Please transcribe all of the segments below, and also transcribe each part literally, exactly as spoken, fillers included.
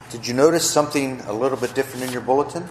Did you notice something a little bit different in your bulletin?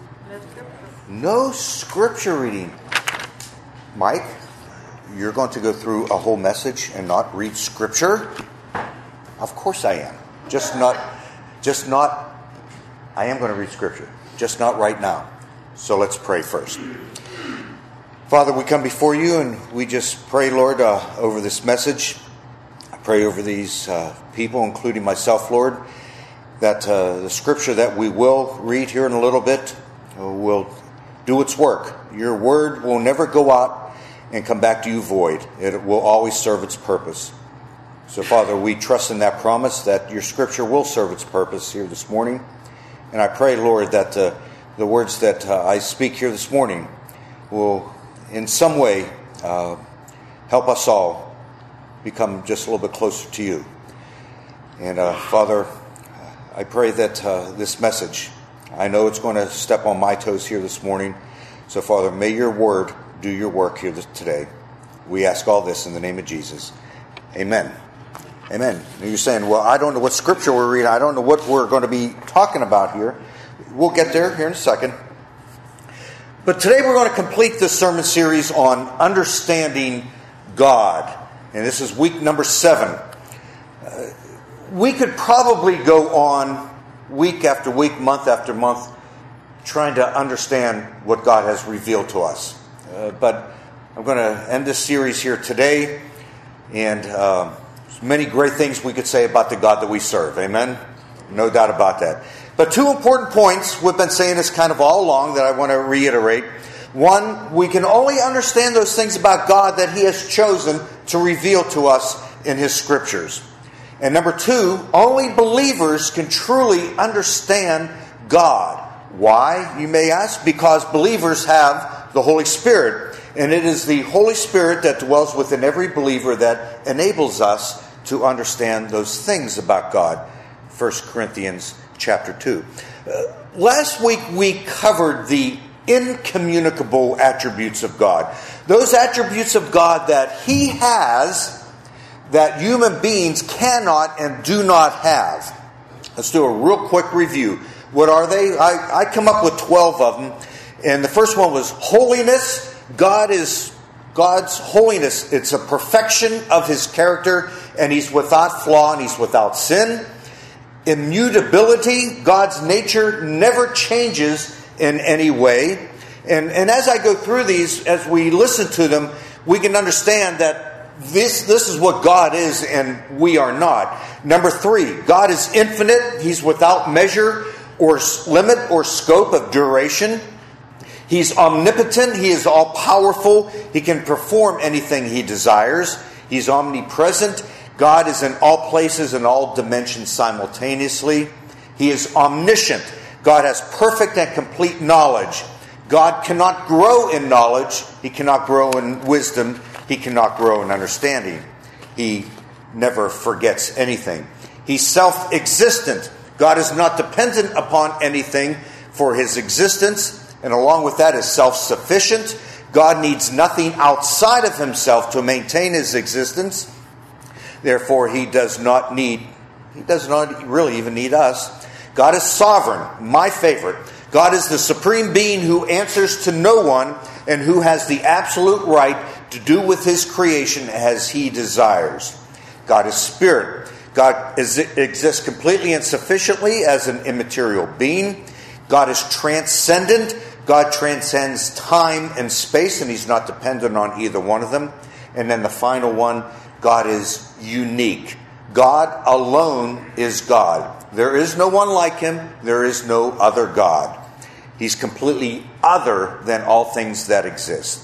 No scripture reading. Mike, you're going to go through a whole message and not read scripture? Of course I am. Just not, just not, I am going to read scripture. Just not right now. So let's pray first. Father, we come before you and we just pray, Lord, uh, over this message. I pray over these uh, people, including myself, Lord, that uh, the scripture that we will read here in a little bit uh, will do its work. Your word will never go out and come back to you void. It will always serve its purpose. So, Father, we trust in that promise that your scripture will serve its purpose here this morning. And I pray, Lord, that uh, the words that uh, I speak here this morning will in some way uh, help us all become just a little bit closer to you. And uh, Father, I pray that uh, this message, I know it's going to step on my toes here this morning. So Father, may your word do your work here this, today. We ask all this in the name of Jesus. Amen. Amen. And you're saying, well, I don't know what scripture we're reading. I don't know what we're going to be talking about here. We'll get there here in a second. But today we're going to complete this sermon series on understanding God. And this is week number seven. Uh, we could probably go on week after week, month after month, trying to understand what God has revealed to us. Uh, but I'm going to end this series here today. And uh, there's many great things we could say about the God that we serve. Amen? No doubt about that. But two important points we've been saying this kind of all along that I want to reiterate. One, we can only understand those things about God that He has chosen to reveal to us in His Scriptures. And number two, only believers can truly understand God. Why, you may ask? Because believers have the Holy Spirit. And it is the Holy Spirit that dwells within every believer that enables us to understand those things about God. First Corinthians chapter two. Uh, last week we covered the incommunicable attributes of God. Those attributes of God that He has that human beings cannot and do not have. Let's do a real quick review. What are they? I, I come up with twelve of them. And the first one was holiness. God is God's holiness. It's a perfection of His character, and He's without flaw and He's without sin. Immutability. God's nature never changes in any way. And, and as I go through these, as we listen to them, we can understand that this, this is what God is and we are not. Number three, God is infinite. He's without measure or limit or scope of duration. He's omnipotent. He is all-powerful. He can perform anything He desires. He's omnipresent. God is in all places and all dimensions simultaneously. He is omniscient. God has perfect and complete knowledge. God cannot grow in knowledge. He cannot grow in wisdom. He cannot grow in understanding. He never forgets anything. He's self-existent. God is not dependent upon anything for His existence. And along with that is self-sufficient. God needs nothing outside of Himself to maintain His existence. Therefore, He does not need, He does not really even need us. God is sovereign, my favorite. God is the supreme being who answers to no one and who has the absolute right to do with His creation as He desires. God is spirit. God is, exists completely and sufficiently as an immaterial being. God is transcendent. God transcends time and space, and He's not dependent on either one of them. And then the final one, God is unique. God alone is God. There is no one like Him. There is no other God. He's completely other than all things that exist.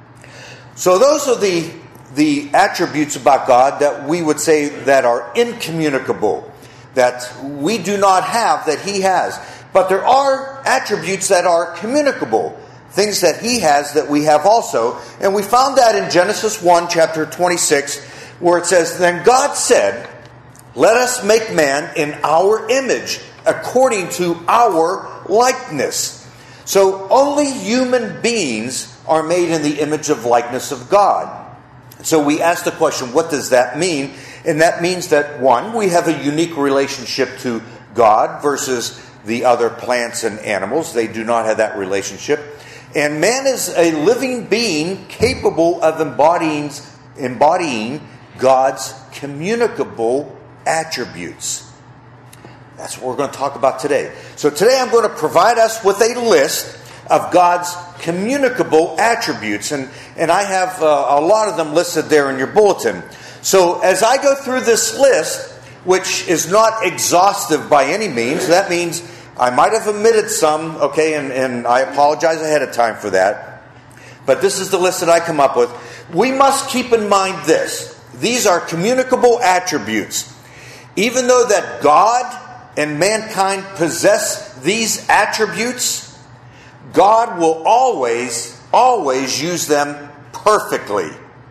So those are the, the attributes about God that we would say that are incommunicable, that we do not have, that He has. But there are attributes that are communicable, things that He has that we have also. And we found that in Genesis one, chapter twenty-six, where it says, "Then God said, let us make man in our image, according to our likeness." So only human beings are made in the image of likeness of God. So we ask the question, what does that mean? And that means that, one, we have a unique relationship to God versus the other plants and animals. They do not have that relationship. And man is a living being capable of embodying, embodying God's communicable attributes. That's what we're going to talk about today. So today I'm going to provide us with a list of God's communicable attributes. And, and I have uh, a lot of them listed there in your bulletin. So as I go through this list, which is not exhaustive by any means, that means I might have omitted some, okay, and, and I apologize ahead of time for that. But this is the list that I come up with. We must keep in mind this. These are communicable attributes. Even though that God and mankind possess these attributes, God will always, always use them perfectly.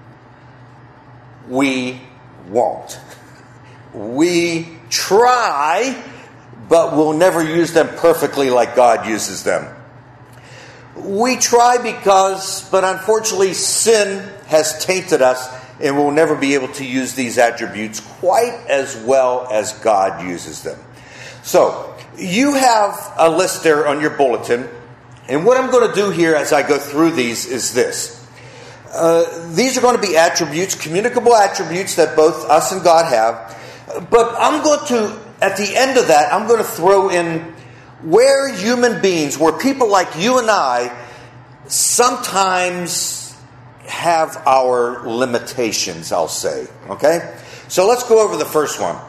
We won't. We try, but we'll never use them perfectly like God uses them. We try because, but unfortunately, sin has tainted us, and we'll never be able to use these attributes quite as well as God uses them. So, you have a list there on your bulletin. And what I'm going to do here as I go through these is this. Uh, these are going to be attributes, communicable attributes that both us and God have. But I'm going to, at the end of that, I'm going to throw in where human beings, where people like you and I sometimes have our limitations, I'll say. Okay? So let's go over the first one.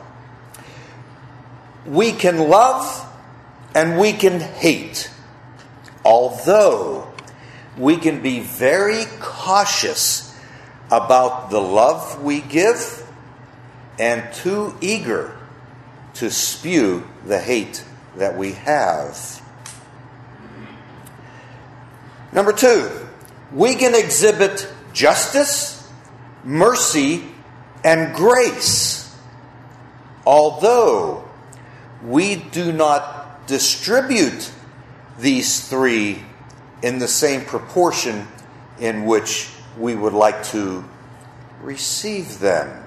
We can love and we can hate. Although we can be very cautious about the love we give and too eager to spew the hate that we have. Number two, we can exhibit justice, mercy, and grace. Although we do not distribute these three in the same proportion in which we would like to receive them.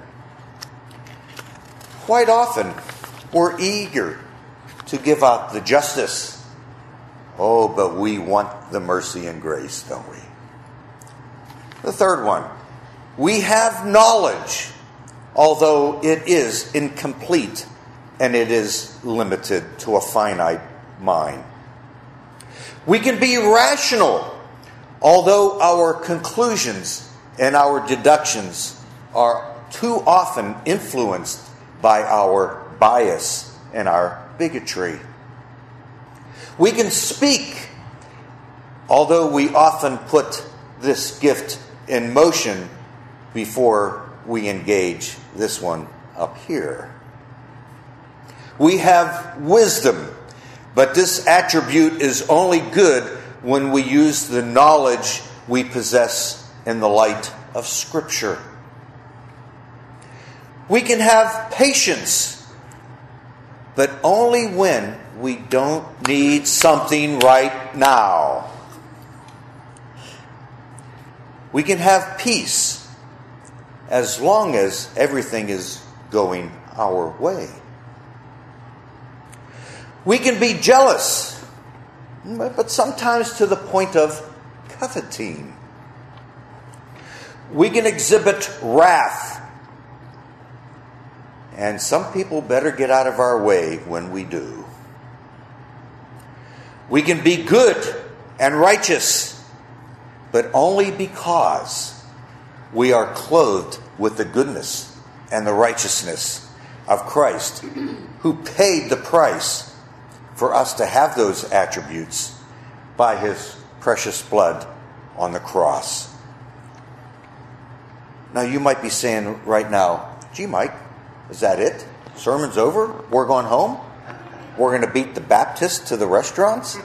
Quite often, we're eager to give out the justice. Oh, but we want the mercy and grace, don't we? The third one, we have knowledge, although it is incomplete and it is limited to a finite mind. We can be rational, although our conclusions and our deductions are too often influenced by our bias and our bigotry. We can speak, although we often put this gift in motion before we engage this one up here. We have wisdom, but this attribute is only good when we use the knowledge we possess in the light of Scripture. We can have patience, but only when we don't need something right now. We can have peace as long as everything is going our way. We can be jealous, but sometimes to the point of coveting. We can exhibit wrath, and some people better get out of our way when we do. We can be good and righteous, but only because we are clothed with the goodness and the righteousness of Christ, who paid the price for us to have those attributes by His precious blood on the cross. Now you might be saying right now, gee, Mike, is that it? Sermon's over? We're going home? We're going to beat the Baptists to the restaurants?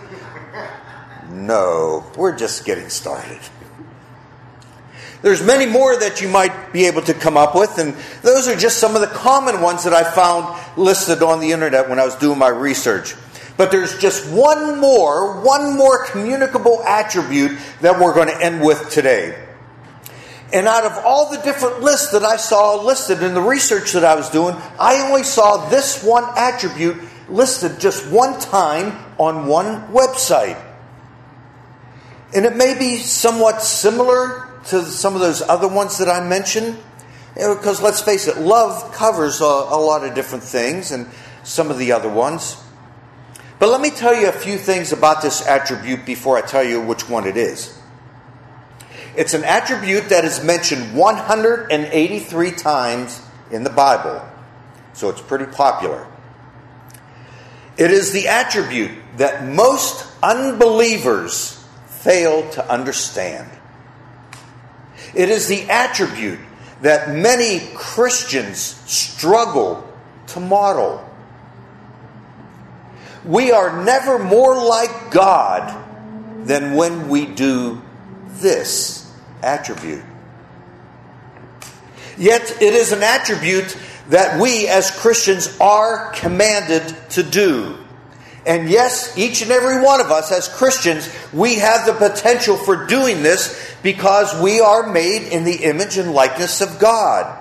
No, we're just getting started. There's many more that you might be able to come up with, and those are just some of the common ones that I found listed on the internet when I was doing my research. But there's just one more, one more communicable attribute that we're going to end with today. And out of all the different lists that I saw listed in the research that I was doing, I only saw this one attribute listed just one time on one website. And it may be somewhat similar to some of those other ones that I mentioned. Because let's face it, love covers a, a lot of different things and some of the other ones. But let me tell you a few things about this attribute before I tell you which one it is. It's an attribute that is mentioned one hundred eighty-three times in the Bible. So it's pretty popular. It is the attribute that most unbelievers fail to understand. It is the attribute that many Christians struggle to model. We are never more like God than when we do this attribute. Yet it is an attribute that we as Christians are commanded to do. And yes, each and every one of us as Christians, we have the potential for doing this because we are made in the image and likeness of God.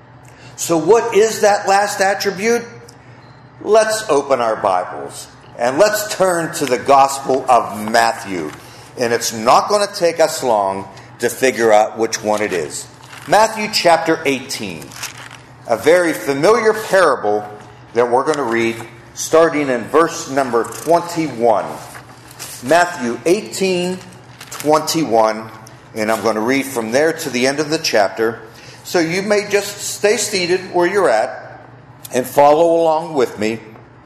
So what is that last attribute? Let's open our Bibles and let's turn to the Gospel of Matthew. And it's not going to take us long to figure out which one it is. Matthew chapter eighteen. A very familiar parable that we're going to read starting in verse number twenty-one. Matthew eighteen, twenty-one. And I'm going to read from there to the end of the chapter. So you may just stay seated where you're at and follow along with me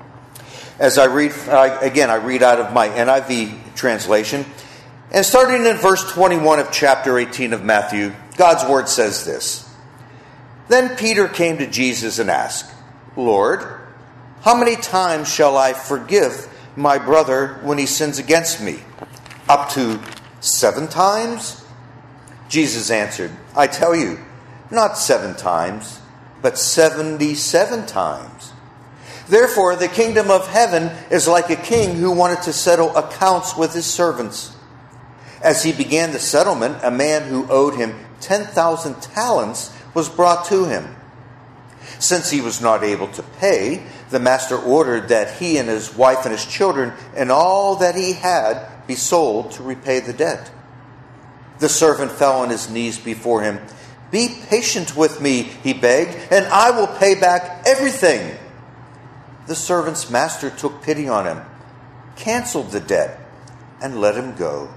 as I read. Uh, again, I read out of my N I V translation. And starting in verse twenty-one of chapter eighteen of Matthew, God's word says this. Then Peter came to Jesus and asked, Lord, how many times shall I forgive my brother when he sins against me? Up to seven times? Jesus answered, I tell you, not seven times, but seventy-seven times. Therefore, the kingdom of heaven is like a king who wanted to settle accounts with his servants. As he began the settlement, a man who owed him ten thousand talents was brought to him. Since he was not able to pay, the master ordered that he and his wife and his children and all that he had be sold to repay the debt. The servant fell on his knees before him. Be patient with me, he begged, and I will pay back everything. The servant's master took pity on him, canceled the debt, and let him go.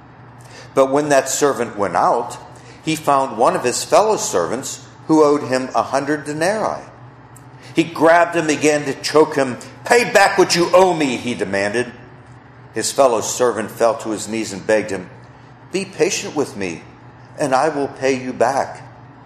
But when that servant went out, he found one of his fellow servants who owed him a hundred denarii. He grabbed him again to choke him. Pay back what you owe me, he demanded. His fellow servant fell to his knees and begged him, be patient with me, and I will pay you back.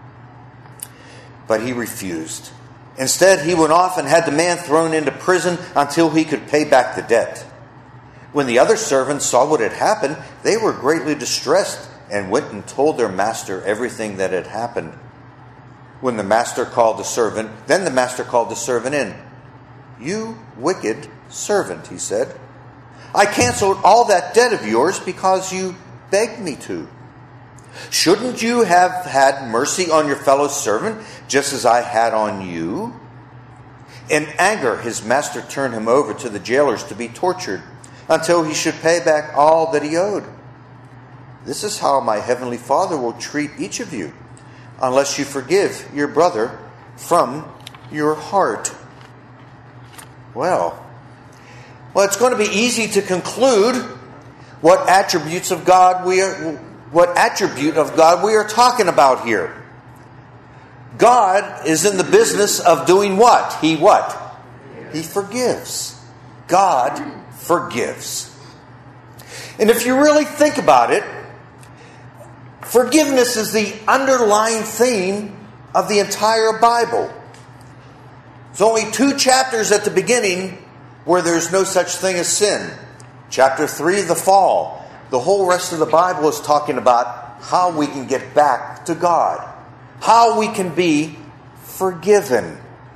But he refused. Instead, he went off and had the man thrown into prison until he could pay back the debt. When the other servants saw what had happened, they were greatly distressed and went and told their master everything that had happened. When the master called the servant, then the master called the servant in. You wicked servant, he said. I canceled all that debt of yours because you begged me to. Shouldn't you have had mercy on your fellow servant just as I had on you? In anger, his master turned him over to the jailers to be tortured until he should pay back all that he owed. This is how my heavenly Father will treat each of you, unless you forgive your brother from your heart. Well, well, it's going to be easy to conclude what attributes of God we are, what attribute of God we are talking about here. God is in the business of doing what? He what? He forgives. God forgives. And if you really think about it, forgiveness is the underlying theme of the entire Bible. There's only two chapters at the beginning where there's no such thing as sin. Chapter three, the fall. The whole rest of the Bible is talking about how we can get back to God. How we can be forgiven.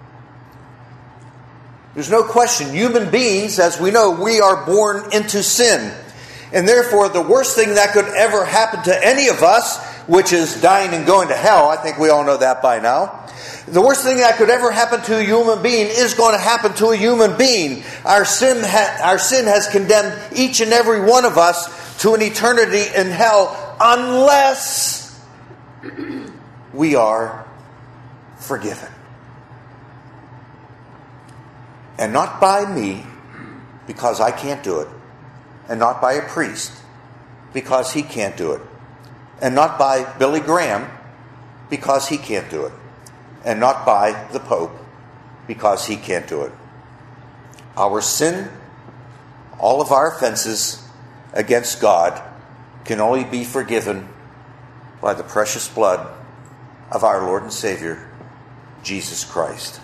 There's no question. Human beings, as we know, we are born into sin. And therefore, the worst thing that could ever happen to any of us, which is dying and going to hell, I think we all know that by now. The worst thing that could ever happen to a human being is going to happen to a human being. Our sin, ha- our sin has condemned each and every one of us to an eternity in hell unless we are forgiven. And not by me, because I can't do it. And not by a priest, because he can't do it. And not by Billy Graham, because he can't do it. And not by the Pope, because he can't do it. Our sin, all of our offenses against God, can only be forgiven by the precious blood of our Lord and Savior, Jesus Christ.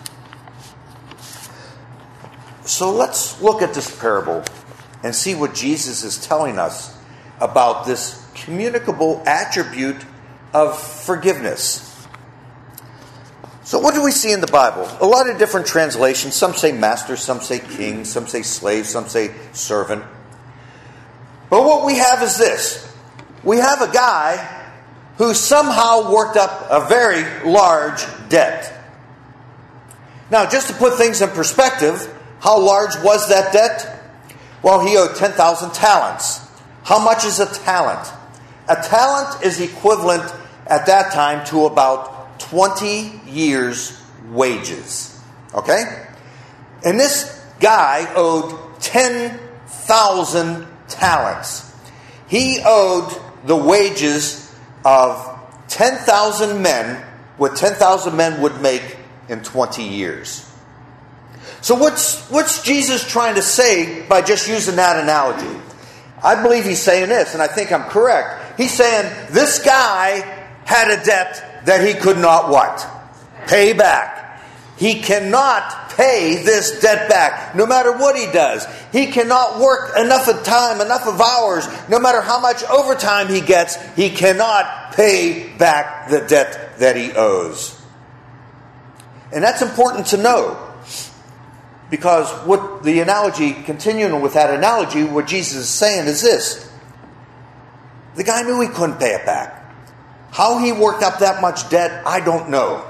So let's look at this parable and see what Jesus is telling us about this communicable attribute of forgiveness. So what do we see in the Bible? A lot of different translations. Some say master, some say king, some say slave, some say servant. But what we have is this. We have a guy who somehow worked up a very large debt. Now, just to put things in perspective, how large was that debt? Well, he owed ten thousand talents. How much is a talent? A talent is equivalent at that time to about twenty years' wages. Okay? And this guy owed ten thousand talents. He owed the wages of ten thousand men, what ten thousand men would make in twenty years. So what's, what's Jesus trying to say by just using that analogy? I believe he's saying this, and I think I'm correct. He's saying this guy had a debt that he could not what? Pay back. He cannot pay this debt back, no matter what he does. He cannot work enough of time, enough of hours, no matter how much overtime he gets, he cannot pay back the debt that he owes. And that's important to know. Because what the analogy, continuing with that analogy, what Jesus is saying is this. The guy knew he couldn't pay it back. How he worked up that much debt, I don't know.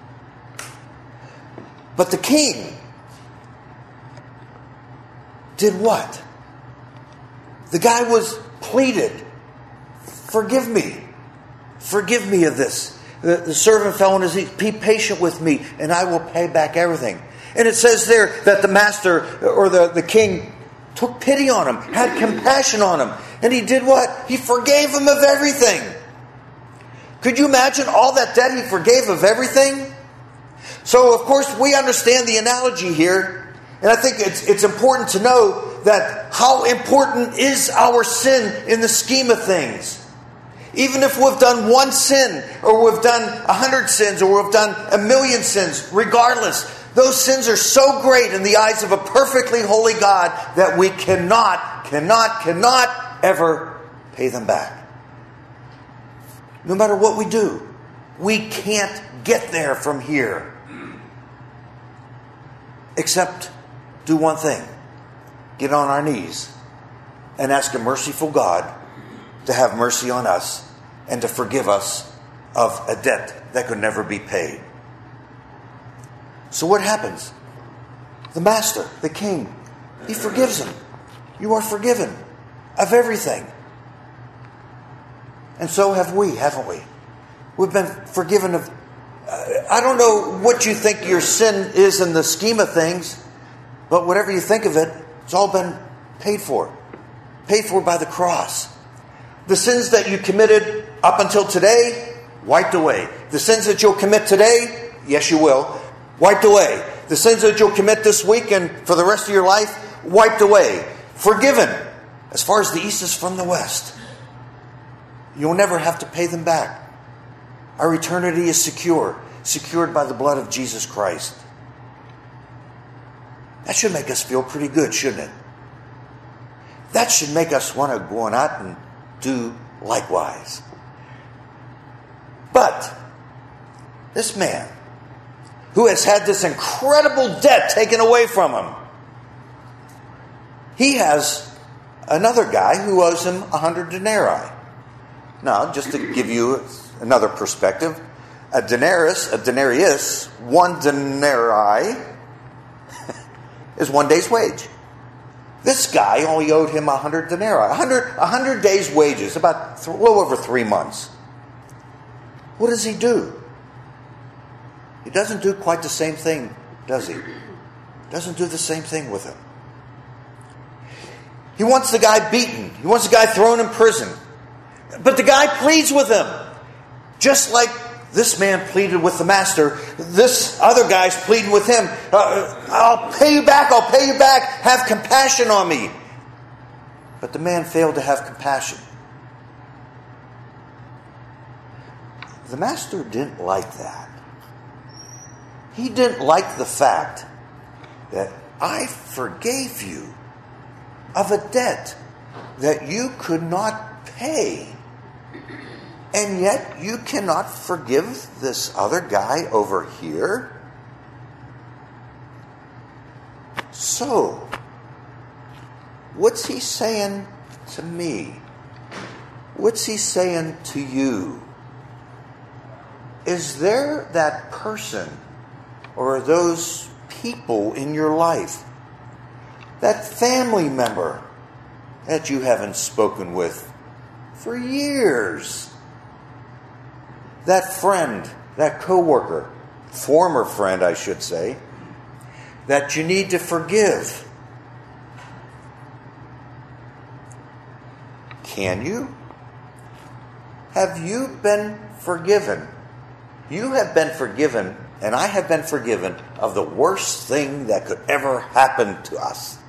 But the king did what? The guy was pleaded, forgive me. Forgive me of this. The, the servant fell on his knees. Be patient with me, and I will pay back everything. And it says there that the master or the, the king took pity on him, had compassion on him. And he did what? He forgave him of everything. Could you imagine all that debt he forgave of everything? So, of course, we understand the analogy here. And I think it's, it's important to know that how important is our sin in the scheme of things. Even if we've done one sin, or we've done a hundred sins, or we've done a million sins, regardless, those sins are so great in the eyes of a perfectly holy God that we cannot, cannot, cannot ever pay them back. No matter what we do, we can't get there from here. Except do one thing. Get on our knees and ask a merciful God to have mercy on us and to forgive us of a debt that could never be paid. So what happens? The master, the king, he forgives him. You are forgiven of everything. And so have we, haven't we? We've been forgiven of... Uh, I don't know what you think your sin is in the scheme of things, but whatever you think of it, it's all been paid for. Paid for by the cross. The sins that you committed up until today, wiped away. The sins that you'll commit today, yes you will, wiped away. The sins that you'll commit this week and for the rest of your life, wiped away. Forgiven. As far as the east is from the west. You'll never have to pay them back. Our eternity is secure. Secured by the blood of Jesus Christ. That should make us feel pretty good, shouldn't it? That should make us want to go on out and do likewise. But this man, who has had this incredible debt taken away from him, he has another guy who owes him a hundred denarii. Now, just to give you another perspective, A denarius, a denarius, one denarii is one day's wage. This guy only owed him a hundred denarii, a hundred, a hundred days' wages, about th- a little over three months. What does he do? He doesn't do quite the same thing, does he? Doesn't do the same thing with him. He wants the guy beaten. He wants the guy thrown in prison. But the guy pleads with him. Just like this man pleaded with the master, this other guy's pleading with him. Uh, I'll pay you back, I'll pay you back. Have compassion on me. But the man failed to have compassion. The master didn't like that. He didn't like the fact that I forgave you of a debt that you could not pay. And yet you cannot forgive this other guy over here. So, what's he saying to me? What's he saying to you? Is there that person or those people in your life, that family member that you haven't spoken with for years? That friend, that coworker, former friend, I should say, that you need to forgive. Can you? Have you been forgiven? You have been forgiven, and I have been forgiven of the worst thing that could ever happen to us.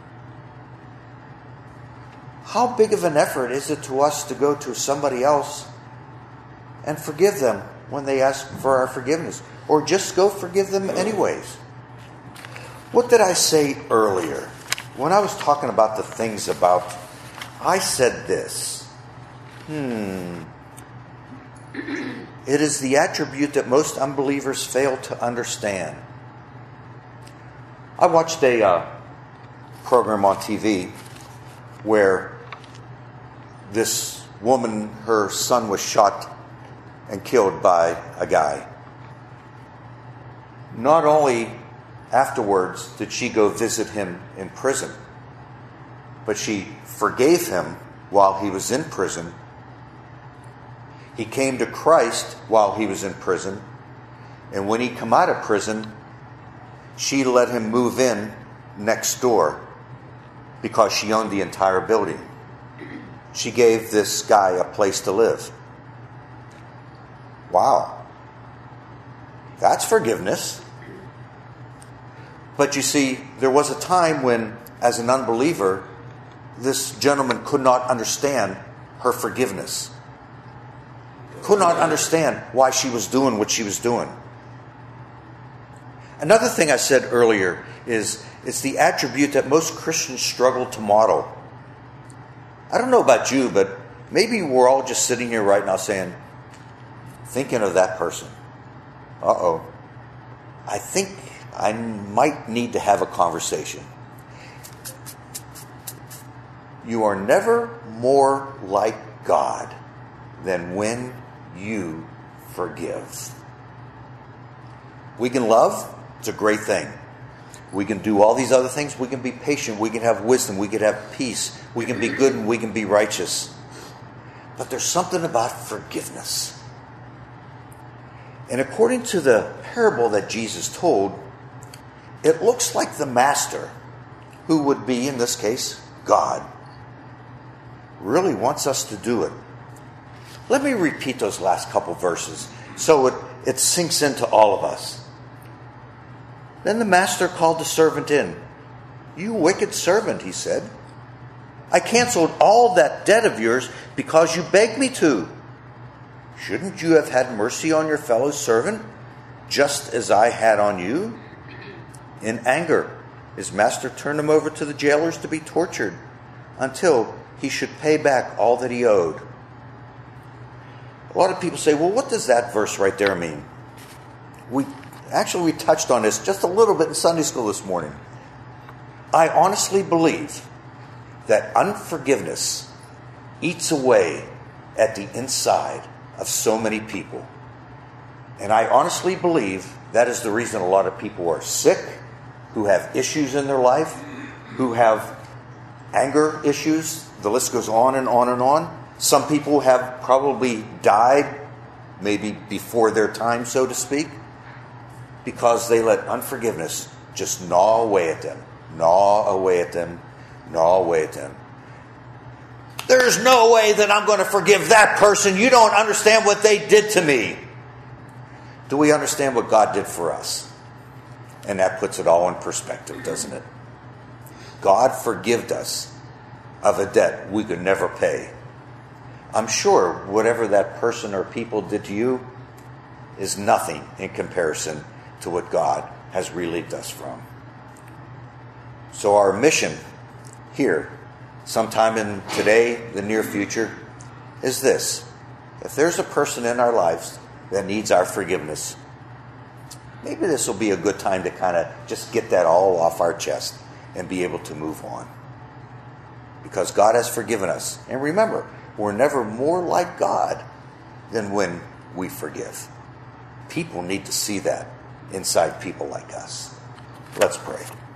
How big of an effort is it to us to go to somebody else and forgive them when they ask for our forgiveness? Or just go forgive them anyways? What did I say earlier? When I was talking about the things about, I said this. Hmm. It is the attribute that most unbelievers fail to understand. I watched a uh, program on T V where this woman, her son was shot and killed by a guy. Not only afterwards did she go visit him in prison, but she forgave him while he was in prison. He came to Christ while he was in prison, and when he came out of prison, she let him move in next door because she owned the entire building. She gave this guy a place to live. Wow. That's forgiveness. But you see, there was a time when, as an unbeliever, this gentleman could not understand her forgiveness. Could not understand why she was doing what she was doing. Another thing I said earlier is it's the attribute that most Christians struggle to model. I don't know about you, but maybe we're all just sitting here right now saying, thinking of that person. Uh-oh. I think I might need to have a conversation. You are never more like God than when you forgive. We can love. It's a great thing. We can do all these other things. We can be patient. We can have wisdom. We can have peace. We can be good and we can be righteous. But there's something about forgiveness. And according to the parable that Jesus told, it looks like the master, who would be, in this case, God, really wants us to do it. Let me repeat those last couple verses so it, it sinks into all of us. Then the master called the servant in. "You wicked servant," he said. "I canceled all that debt of yours because you begged me to. Shouldn't you have had mercy on your fellow servant, just as I had on you?" In anger, his master turned him over to the jailers to be tortured until he should pay back all that he owed. A lot of people say, well, what does that verse right there mean? We actually we touched on this just a little bit in Sunday school this morning. I honestly believe that unforgiveness eats away at the inside of so many people. And I honestly believe that is the reason a lot of people are sick, who have issues in their life, who have anger issues. The list goes on and on and on. Some people have probably died, maybe before their time, so to speak, because they let unforgiveness just gnaw away at them, gnaw away at them, gnaw away at them. There's no way that I'm going to forgive that person. You don't understand what they did to me. Do we understand what God did for us? And that puts it all in perspective, doesn't it? God forgave us of a debt we could never pay. I'm sure whatever that person or people did to you is nothing in comparison to what God has relieved us from. So our mission here, sometime in today, the near future, is this. If there's a person in our lives that needs our forgiveness, maybe this will be a good time to kind of just get that all off our chest and be able to move on. Because God has forgiven us. And remember, we're never more like God than when we forgive. People need to see that inside people like us. Let's pray.